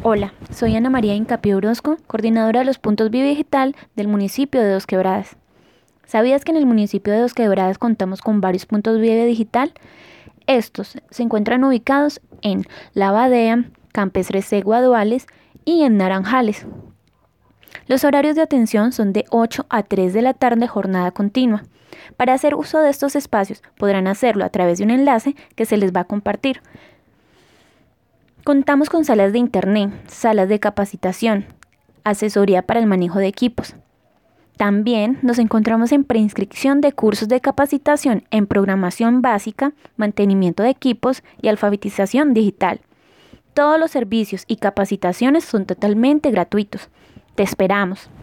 Hola, soy Ana María Incapié Orozco, coordinadora de los puntos Vive Digital del municipio de Dos Quebradas. ¿Sabías que en el municipio de Dos Quebradas contamos con varios puntos Vive Digital? Estos se encuentran ubicados en La Badea, Campestre Guaduales y en Naranjales. Los horarios de atención son de 8 a 3 de la tarde, jornada continua. Para hacer uso de estos espacios podrán hacerlo a través de un enlace que se les va a compartir. Contamos con salas de internet, salas de capacitación, asesoría para el manejo de equipos. También nos encontramos en preinscripción de cursos de capacitación en programación básica, mantenimiento de equipos y alfabetización digital. Todos los servicios y capacitaciones son totalmente gratuitos. Te esperamos.